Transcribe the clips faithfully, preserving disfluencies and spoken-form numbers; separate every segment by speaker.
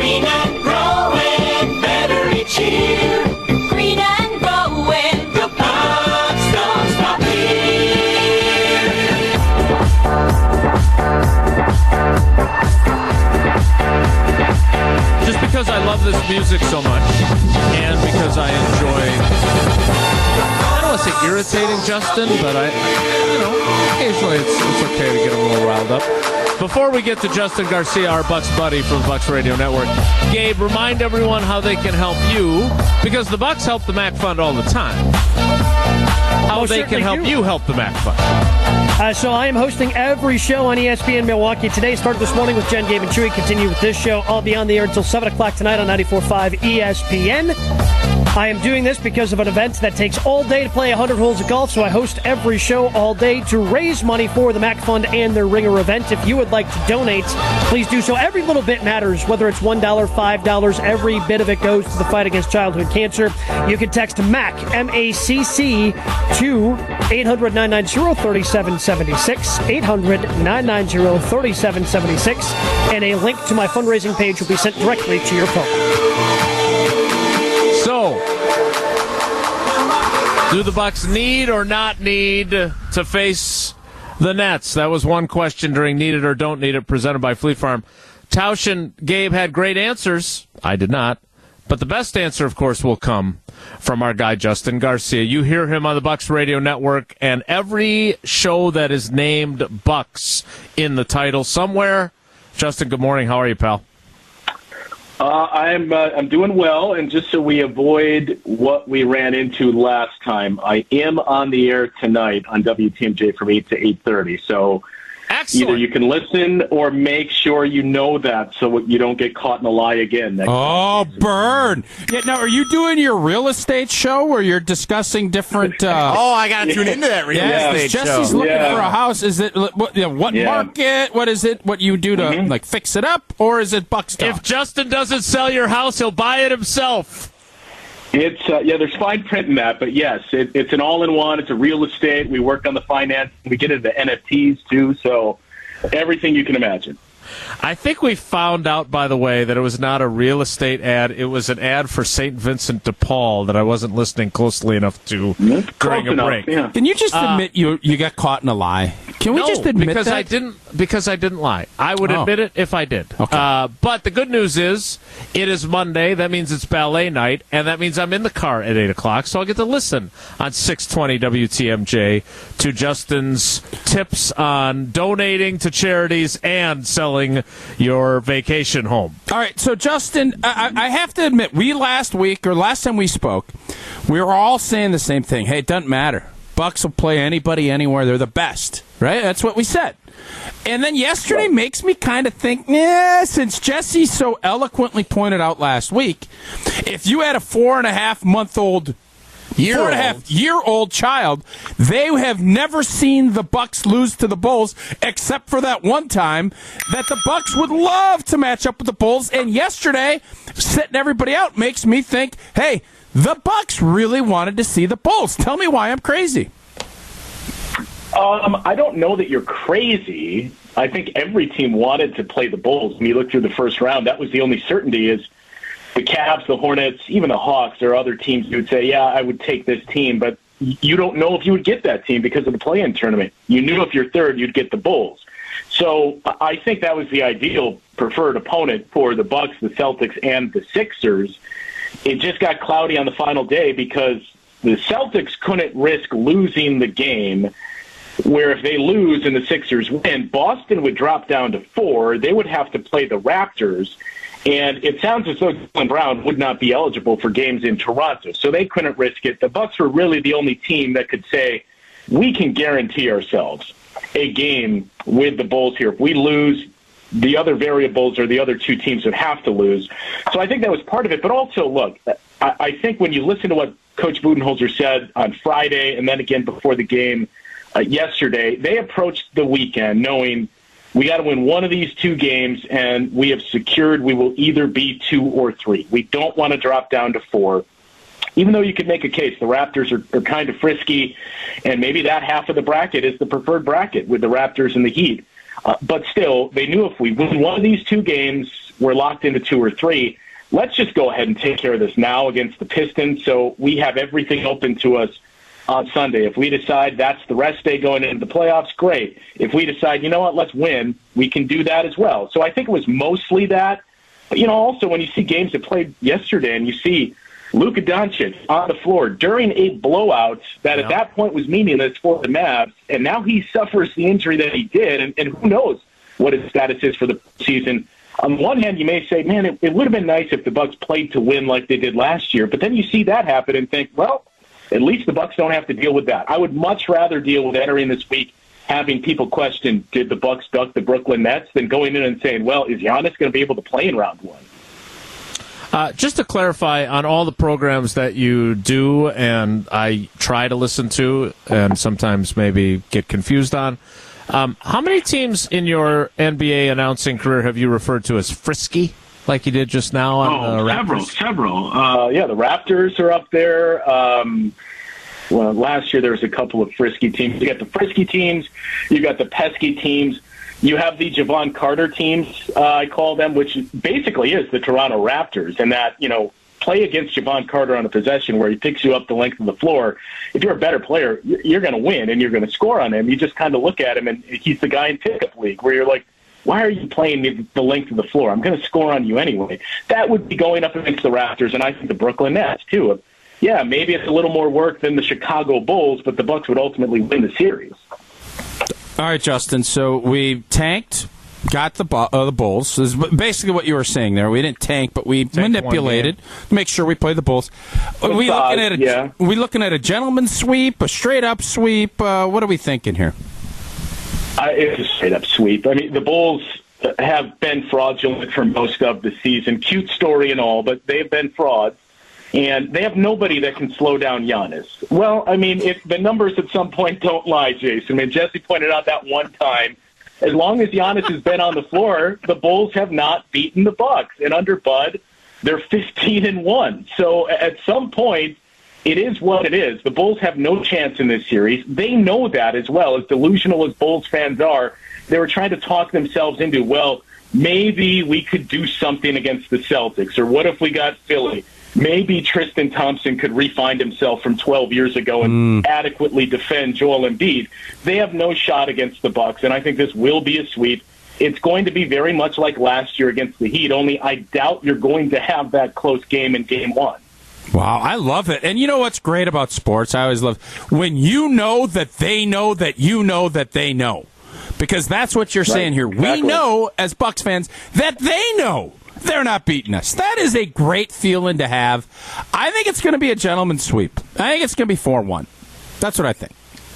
Speaker 1: Green and growing better each year. Green and growing, the Bucks don't stop here.
Speaker 2: Just because I love this music so much, and because I enjoy, I don't want to say irritating Justin, but I, you know, occasionally it's, it's okay to get a little riled up. Before we get to Justin Garcia, our Bucks buddy from the Bucks Radio Network, Gabe, remind everyone how they can help you, because the Bucks help the Mac Fund all the time. How
Speaker 3: Most
Speaker 2: they can help
Speaker 3: do.
Speaker 2: you help the Mac Fund.
Speaker 3: Uh, so I am hosting every show on E S P N Milwaukee today. Started this morning with Jen, Gabe, and Chewy. Continue with this show. I'll be on the air until seven o'clock tonight on ninety-four point five E S P N. I am doing this because of an event that takes all day to play one hundred holes of golf, so I host every show all day to raise money for the Mac Fund and their Ringer event. If you would like to donate, please do so. Every little bit matters, whether it's one dollar, five dollars, every bit of it goes to the fight against childhood cancer. You can text MAC, M A C C, to eight hundred, nine nine zero, three seven seven six, eight hundred, nine nine zero, three seven seven six, and a link to my fundraising page will be sent directly to your phone.
Speaker 2: So, do the Bucks need or not need to face the Nets? That was one question during Need It or Don't Need It, presented by Fleet Farm. Tausch and Gabe had great answers. I did not. But the best answer, of course, will come from our guy, Justin Garcia. You hear him on the Bucks Radio Network, and every show that is named Bucks in the title somewhere. Justin, good morning. How are you, pal?
Speaker 4: Uh, I'm uh, I'm doing well, and just so we avoid what we ran into last time, I am on the air tonight on W T M J from eight to eight thirty. So
Speaker 2: Excellent.
Speaker 4: Either you can listen or make sure you know that so you don't get caught in a lie again. Next
Speaker 5: oh,
Speaker 4: time.
Speaker 5: burn. Yeah, now, are you doing your real estate show where you're discussing different... Uh,
Speaker 6: oh, I got to tune into that real
Speaker 5: yeah,
Speaker 6: estate show.
Speaker 5: Jesse's looking
Speaker 4: Yeah.
Speaker 5: for a house. Is it what, you know, what
Speaker 4: Yeah.
Speaker 5: market? What is it? What you do to
Speaker 4: Mhm.
Speaker 5: like fix it up? Or is it Bucks talk?
Speaker 2: If Justin doesn't sell your house, he'll buy it himself.
Speaker 4: It's uh, yeah, there's fine print in that, but yes, it, it's an all-in-one. It's a real estate. We work on the finance. We get into N F Ts too, so everything you can imagine.
Speaker 2: I think we found out, by the way, that it was not a real estate ad. It was an ad for Saint Vincent de Paul that I wasn't listening closely enough to
Speaker 4: Close
Speaker 2: during a
Speaker 4: enough,
Speaker 2: break.
Speaker 4: yeah.
Speaker 5: Can you just
Speaker 2: Uh,
Speaker 5: admit you you got caught in a lie? Can we
Speaker 2: no,
Speaker 5: just admit
Speaker 2: because
Speaker 5: that?
Speaker 2: I didn't because I didn't lie. I would
Speaker 5: Oh.
Speaker 2: admit it if I did.
Speaker 5: Okay.
Speaker 2: Uh, but the good news is it is Monday. That means it's ballet night, and that means I'm in the car at eight o'clock, so I'll get to listen on six twenty W T M J to Justin's tips on donating to charities and selling your vacation home.
Speaker 5: All right, so Justin, I, I have to admit, we last week or last time we spoke, we were all saying the same thing. Hey, it doesn't matter. Bucks will play anybody anywhere. They're the best, right? That's what we said. And then yesterday makes me kind of think, yeah, since Jesse so eloquently pointed out last week, if you had a four and a half month old
Speaker 6: Year
Speaker 5: Four and a
Speaker 6: old.
Speaker 5: half year old child, they have never seen the Bucks lose to the Bulls except for that one time that the Bucks would love to match up with the Bulls. And yesterday, setting everybody out makes me think, hey, the Bucks really wanted to see the Bulls. Tell me why I'm crazy.
Speaker 4: Um, I don't know that you're crazy. I think every team wanted to play the Bulls. When you look through the first round, that was the only certainty is the Cavs, the Hornets, even the Hawks. There are other teams who would say, yeah, I would take this team, but you don't know if you would get that team because of the play-in tournament. You knew if you're third, you'd get the Bulls. So I think that was the ideal preferred opponent for the Bucks, the Celtics, and the Sixers. It just got cloudy on the final day because the Celtics couldn't risk losing the game, where if they lose and the Sixers win, Boston would drop down to four. They would have to play the Raptors. And it sounds as though Jaylen Brown would not be eligible for games in Toronto, so they couldn't risk it. The Bucks were really the only team that could say, we can guarantee ourselves a game with the Bulls here. If we lose, the other variables or the other two teams would have to lose. So I think that was part of it. But also, look, I, I think when you listen to what Coach Budenholzer said on Friday and then again before the game uh, yesterday, they approached the weekend knowing we got to win one of these two games, and we have secured we will either be two or three. We don't want to drop down to four. Even though you could make a case, the Raptors are, are kind of frisky, and maybe that half of the bracket is the preferred bracket with the Raptors and the Heat. Uh, but still, they knew if we win one of these two games, we're locked into two or three. Let's just go ahead and take care of this now against the Pistons so we have everything open to us on Sunday. If we decide that's the rest day going into the playoffs, great. If we decide, you know what, let's win, we can do that as well. So I think it was mostly that. But, you know, also when you see games that played yesterday and you see Luka Doncic on the floor during a blowout that
Speaker 2: yeah.
Speaker 4: at that point was meaningless for the Mavs, and now he suffers the injury that he did, and, and who knows what his status is for the season. On one hand, you may say, man, it, it would have been nice if the Bucks played to win like they did last year, but then you see that happen and think, well, at least the Bucks don't have to deal with that. I would much rather deal with entering this week having people question, did the Bucks duck the Brooklyn Nets, than going in and saying, well, is Giannis going to be able to play in round one?
Speaker 2: Uh, just to clarify, on all the programs that you do and I try to listen to and sometimes maybe get confused on, um, how many teams in your N B A announcing career have you referred to as frisky, like you did just now on
Speaker 4: Oh,
Speaker 2: the
Speaker 4: several,
Speaker 2: Raptors?
Speaker 4: several. Uh, yeah, the Raptors are up there. Um, well, last year there was a couple of frisky teams. You got the frisky teams. You got the pesky teams. You have the Javon Carter teams, uh, I call them, which basically is the Toronto Raptors, and that, you know, play against Javon Carter on a possession where he picks you up the length of the floor. If you're a better player, you're going to win and you're going to score on him. You just kind of look at him, and he's the guy in pickup league where you're like, why are you playing the length of the floor? I'm going to score on you anyway. That would be going up against the Raptors, and I think the Brooklyn Nets, too. Yeah, maybe it's a little more work than the Chicago Bulls, but the Bucks would ultimately win the series.
Speaker 5: All right, Justin. So we tanked, got the uh, the Bulls. This is basically what you were saying there. We didn't tank, but we
Speaker 2: Tank
Speaker 5: manipulated to make sure we play the Bulls. Are we
Speaker 4: Massage,
Speaker 5: looking at a
Speaker 4: yeah.
Speaker 5: we looking at a gentleman's sweep, a straight up sweep? Uh, what are we thinking here?
Speaker 4: Uh, it's a straight-up sweep. I mean, the Bulls have been fraudulent for most of the season. Cute story and all, but they've been frauds. And they have nobody that can slow down Giannis. Well, I mean, if the numbers at some point don't lie, Jason. I mean, Jesse pointed out that one time. As long as Giannis has been on the floor, the Bulls have not beaten the Bucks. And under Bud, they're fifteen and one. So at some point, it is what it is. The Bulls have no chance in this series. They know that as well. As delusional as Bulls fans are, they were trying to talk themselves into, well, maybe we could do something against the Celtics, or what if we got Philly? Maybe Tristan Thompson could re-find himself from twelve years ago and mm. adequately defend Joel Embiid. They have no shot against the Bucks, and I think this will be a sweep. It's going to be very much like last year against the Heat, only I doubt you're going to have that close game in game one.
Speaker 5: Wow, I love it. And you know what's great about sports? I always love when you know that they know that you know that they know. Because that's what you're
Speaker 4: right.
Speaker 5: saying here.
Speaker 4: Exactly.
Speaker 5: We know, as Bucks fans, that they know they're not beating us. That is a great feeling to have. I think it's going to be a gentleman's sweep. I think it's going to be four one. That's what I think.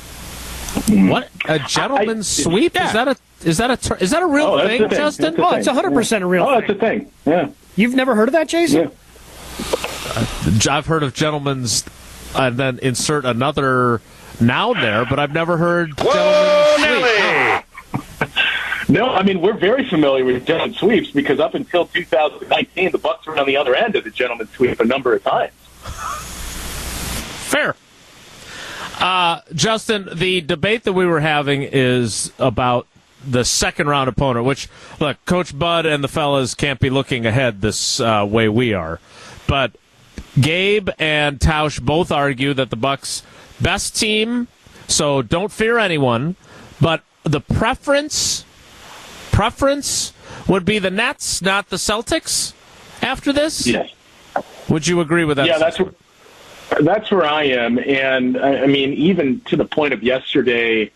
Speaker 2: What, a gentleman's
Speaker 4: I,
Speaker 2: sweep?
Speaker 5: yeah.
Speaker 2: Is that a is that a ter- is that a real
Speaker 4: Oh, that's
Speaker 2: thing,
Speaker 4: the thing.
Speaker 2: Justin?
Speaker 4: That's the
Speaker 3: Oh,
Speaker 4: thing.
Speaker 3: it's one hundred percent
Speaker 4: yeah.
Speaker 3: a real
Speaker 4: oh,
Speaker 3: thing.
Speaker 4: that's the thing. Yeah.
Speaker 3: You've never heard of that, Jason?
Speaker 4: Yeah.
Speaker 2: I've heard of gentlemen's, and then insert another noun there, but I've never heard gentlemen's sweep.
Speaker 4: No, I mean, we're very familiar with gentlemen's sweeps because up until two thousand nineteen, the Bucks were on the other end of the gentlemen's sweep a number of times.
Speaker 2: Fair. Uh, Justin, the debate that we were having is about the second round opponent, which, look, Coach Bud and the fellas can't be looking ahead this uh, way we are. But Gabe and Tausch both argue that the Bucks' best team, so don't fear anyone, but the preference preference would be the Nets, not the Celtics after this?
Speaker 4: Yes.
Speaker 2: Would you agree with that?
Speaker 4: Yeah, that's where, that's where I am. And, I mean, even to the point of yesterday,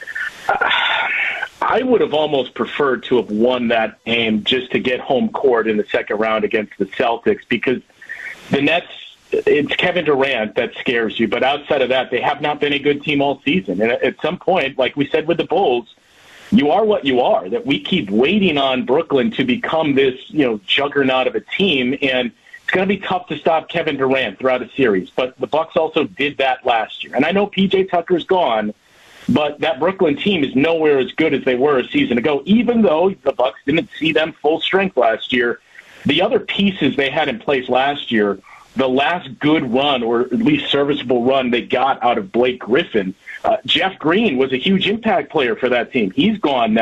Speaker 4: I would have almost preferred to have won that game just to get home court in the second round against the Celtics because the Nets, it's Kevin Durant that scares you. But outside of that, they have not been a good team all season. And at some point, like we said with the Bulls, you are what you are, that we keep waiting on Brooklyn to become this, you know, juggernaut of a team. And it's going to be tough to stop Kevin Durant throughout a series. But the Bucks also did that last year. And I know P J Tucker's gone, but that Brooklyn team is nowhere as good as they were a season ago, even though the Bucks didn't see them full strength last year. The other pieces they had in place last year, the last good run, or at least serviceable run they got out of Blake Griffin, uh, Jeff Green was a huge impact player for that team. He's gone now.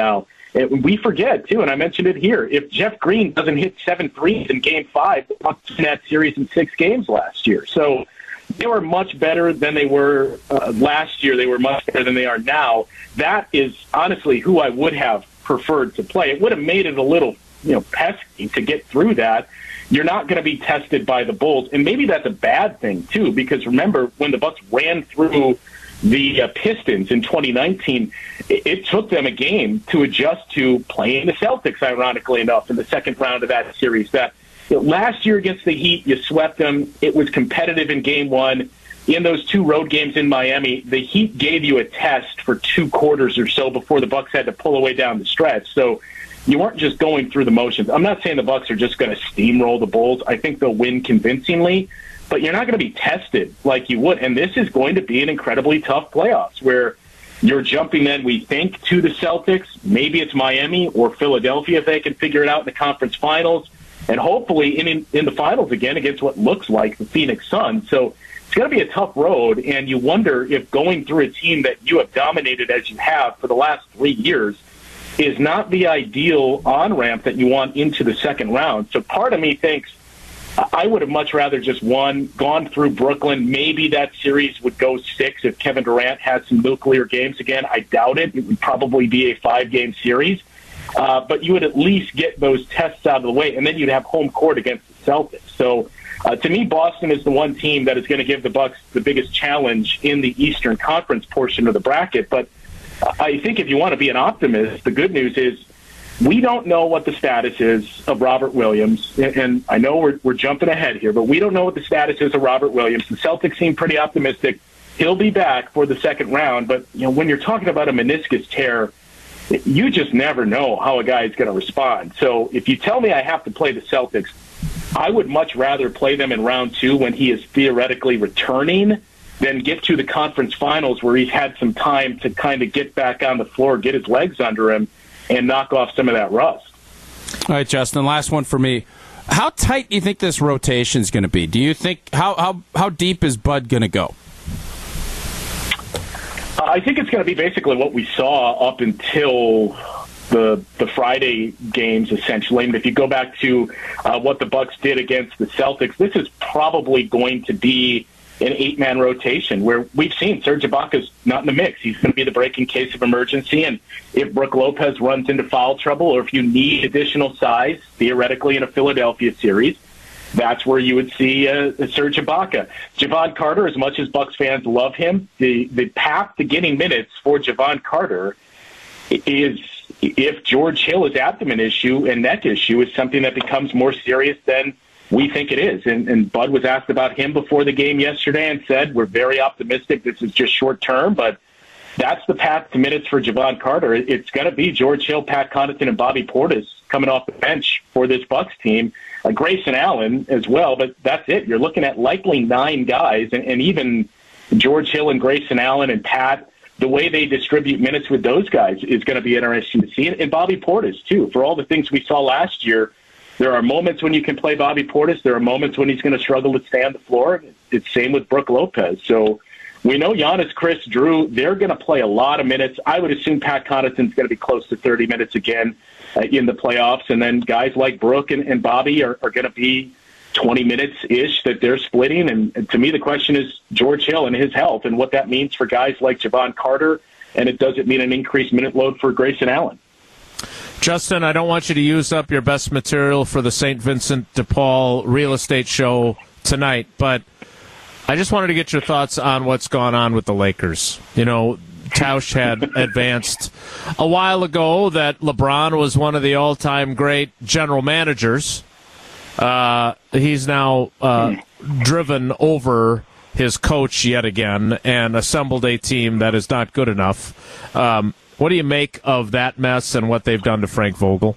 Speaker 4: it, we forget, too, and I mentioned it here, if Jeff Green doesn't hit seven threes in Game five, the Bucks win that series in six games last year. So they were much better than they were uh, last year. They were much better than they are now. That is honestly who I would have preferred to play. It would have made it a little, you know, pesky to get through that. You're not going to be tested by the Bulls, and maybe that's a bad thing too. Because remember, when the Bucks ran through the uh, Pistons in twenty nineteen, it, it took them a game to adjust to playing the Celtics. Ironically enough, in the second round of that series, that you know, last year against the Heat, you swept them. It was competitive in Game One. In those two road games in Miami, the Heat gave you a test for two quarters or so before the Bucks had to pull away down the stretch. So you weren't just going through the motions. I'm not saying the Bucks are just going to steamroll the Bulls. I think they'll win convincingly, but you're not going to be tested like you would. And this is going to be an incredibly tough playoffs where you're jumping then, we think, to the Celtics. Maybe it's Miami or Philadelphia if they can figure it out in the conference finals. And hopefully in, in, in the finals again against what looks like the Phoenix Suns. So it's going to be a tough road, and you wonder if going through a team that you have dominated as you have for the last three years is not the ideal on-ramp that you want into the second round. So part of me thinks I would have much rather just won, gone through Brooklyn. Maybe that series would go six if Kevin Durant had some nuclear games again. I doubt it. It would probably be a five-game series. Uh, but you would at least get those tests out of the way, and then you'd have home court against the Celtics. So uh, to me, Boston is the one team that is going to give the Bucks the biggest challenge in the Eastern Conference portion of the bracket. But I think if you want to be an optimist, the good news is we don't know what the status is of Robert Williams. And I know we're, we're jumping ahead here, but we don't know what the status is of Robert Williams. The Celtics seem pretty optimistic. He'll be back for the second round. But you know, when you're talking about a meniscus tear, you just never know how a guy is going to respond. So if you tell me I have to play the Celtics, I would much rather play them in round two when he is theoretically returning than get to the conference finals where he's had some time to kind of get back on the floor, get his legs under him, and knock off some of that rust.
Speaker 5: All right, Justin, last one for me. How tight do you think this rotation is going to be? Do you think, how, how, how deep is Bud going to go?
Speaker 4: I think it's going to be basically what we saw up until the the Friday games, essentially. And if you go back to uh, what the Bucks did against the Celtics, this is probably going to be an eight-man rotation where we've seen Serge Ibaka's not in the mix. He's going to be the break in case of emergency. And if Brook Lopez runs into foul trouble or if you need additional size, theoretically in a Philadelphia series, that's where you would see uh, Serge Ibaka. Javon Carter, as much as Bucks fans love him, the, the path to getting minutes for Javon Carter is if George Hill's abdomen issue and neck issue is something that becomes more serious than we think it is. And, and Bud was asked about him before the game yesterday and said, we're very optimistic. This is just short term, but that's the path to minutes for Javon Carter. It's going to be George Hill, Pat Connaughton, and Bobby Portis coming off the bench for this Bucks team. Uh, Grayson Allen as well, but that's it. You're looking at likely nine guys, and, and even George Hill and Grayson Allen and Pat, the way they distribute minutes with those guys is going to be interesting to see. And, and Bobby Portis, too. For all the things we saw last year, there are moments when you can play Bobby Portis. There are moments when he's going to struggle to stay on the floor. It's same with Brook Lopez. So we know Giannis, Chris, Drew, they're going to play a lot of minutes. I would assume Pat Connaughton's going to be close to thirty minutes again uh, in the playoffs. And then guys like Brook and, and Bobby are, are going to be twenty minutes-ish that they're splitting. And, and to me, the question is George Hill and his health and what that means for guys like Javon Carter. And it doesn't mean an increased minute load for Grayson Allen.
Speaker 2: Justin, I don't want you to use up your best material for the Saint Vincent de Paul real estate show tonight, but I just wanted to get your thoughts on what's gone on with the Lakers. You know, Tausch had advanced a while ago that LeBron was one of the all-time great general managers. Uh, he's now uh, driven over his coach yet again and assembled a team that is not good enough. Um, what do you make of that mess and what they've done to Frank Vogel?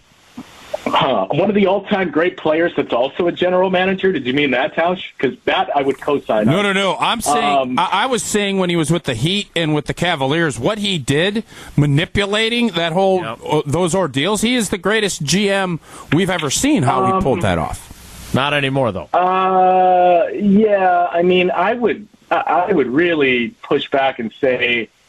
Speaker 4: Uh, one of the all-time great players that's also a general manager. Did you mean that, Tausch? Because that I would co-sign
Speaker 5: No,
Speaker 4: on.
Speaker 5: no, no. I'm saying
Speaker 4: Um,
Speaker 5: I, I was saying when he was with the Heat and with the Cavaliers, what he did, manipulating that whole
Speaker 2: Yep.
Speaker 5: uh, those ordeals. He is the greatest G M we've ever seen. How
Speaker 4: Um,
Speaker 5: he pulled that off.
Speaker 2: Not anymore, though.
Speaker 4: Uh, yeah, I mean, I would, I I would really push back and say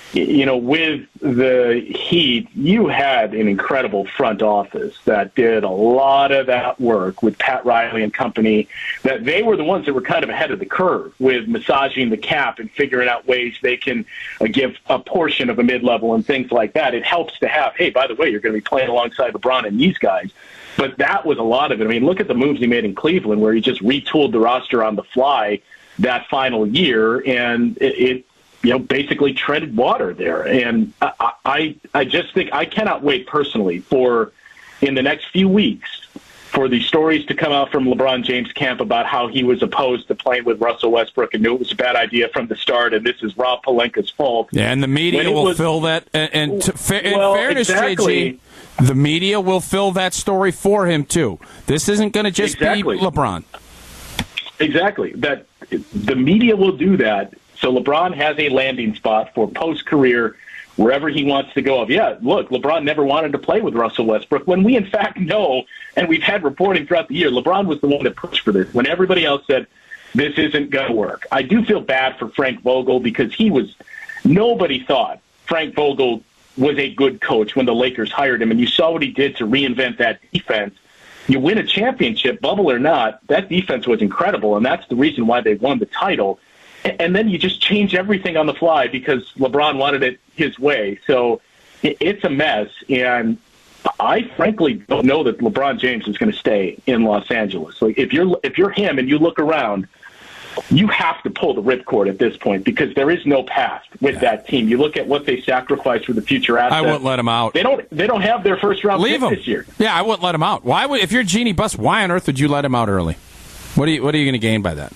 Speaker 4: you know, with the Heat, you had an incredible front office that did a lot of that work with Pat Riley and company, that they were the ones that were kind of ahead of the curve with massaging the cap and figuring out ways they can uh, give a portion of a mid-level and things like that. It helps to have, hey, by the way, you're going to be playing alongside LeBron and these guys. But that was a lot of it. I mean, look at the moves he made in Cleveland where he just retooled the roster on the fly that final year, and it, it you know, basically treaded water there. And I, I, I just think I cannot wait personally for, in the next few weeks, for the stories to come out from LeBron James' camp about how he was opposed to playing with Russell Westbrook and knew it was a bad idea from the start, and this is Rob Pelinka's fault.
Speaker 5: Yeah, and the media will was, fill that. And, and to, fa- well, in fairness, exactly. J G, the media will fill that story for him, too. This isn't going to just
Speaker 4: exactly.
Speaker 5: be LeBron.
Speaker 4: Exactly. That the media will do that. So LeBron has a landing spot for post-career wherever he wants to go. Of yeah, look, LeBron never wanted to play with Russell Westbrook, when we in fact know, and we've had reporting throughout the year, LeBron was the one that pushed for this, when everybody else said, this isn't going to work. I do feel bad for Frank Vogel because he was, nobody thought Frank Vogel was a good coach when the Lakers hired him, and you saw what he did to reinvent that defense. You win a championship, bubble or not, that defense was incredible, and that's the reason why they won the title. And then you just change everything on the fly because LeBron wanted it his way. So it's a mess. And I frankly don't know that LeBron James is going to stay in Los Angeles. Like if you're if you're him and you look around, you have to pull the ripcord at this point because there is no past with yeah. that team. You look at what they sacrificed for the future assets.
Speaker 5: I wouldn't let him out.
Speaker 4: They don't. They don't have their first round
Speaker 5: Leave
Speaker 4: pick
Speaker 5: him.
Speaker 4: this year.
Speaker 5: Yeah, I wouldn't let him out. Why would if you're Jeannie Buss? Why on earth would you let him out early? What are you What are you going to gain by that?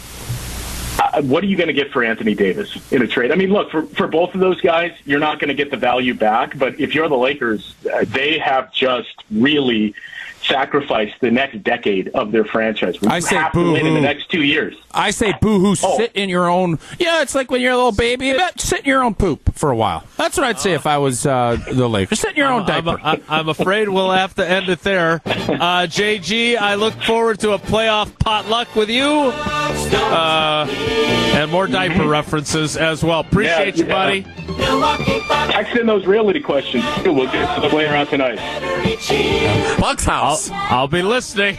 Speaker 4: Uh, what are you going to get for Anthony Davis in a trade? I mean, look, for, for both of those guys, you're not going to get the value back. But if you're the Lakers, uh, they have just really sacrificed the next decade of their franchise. We
Speaker 5: I say
Speaker 4: have
Speaker 5: boo-hoo.
Speaker 4: to win in the next two years.
Speaker 5: I say boo-hoo,
Speaker 4: oh.
Speaker 5: sit in your own... Yeah, it's like when you're a little baby, but sit in your own poop for a while. That's what I'd say if I was uh, the Lakers. Sit in your own diaper.
Speaker 2: I'm, I'm afraid we'll have to end it there. Uh, J G, I look forward to a playoff potluck with you. Uh, and more diaper references as well. Appreciate
Speaker 4: yeah,
Speaker 2: you, buddy.
Speaker 4: Yeah. Text in those reality questions. We'll get to the player out tonight.
Speaker 6: Buck's house.
Speaker 2: I'll, I'll be listening.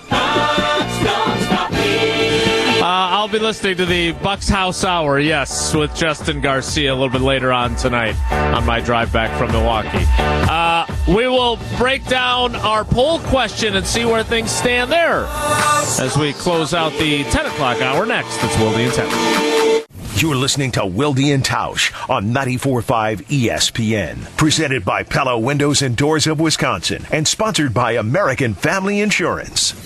Speaker 2: Uh, I'll be listening to the Bucks House Hour, yes, with Justin Garcia a little bit later on tonight on my drive back from Milwaukee. Uh, we will break down our poll question and see where things stand there as we close out the ten o'clock hour next. It's Wilde and Tausch.
Speaker 7: You're listening to Wilde and Tausch on ninety-four point five E S P N. Presented by Pella Windows and Doors of Wisconsin and sponsored by American Family Insurance.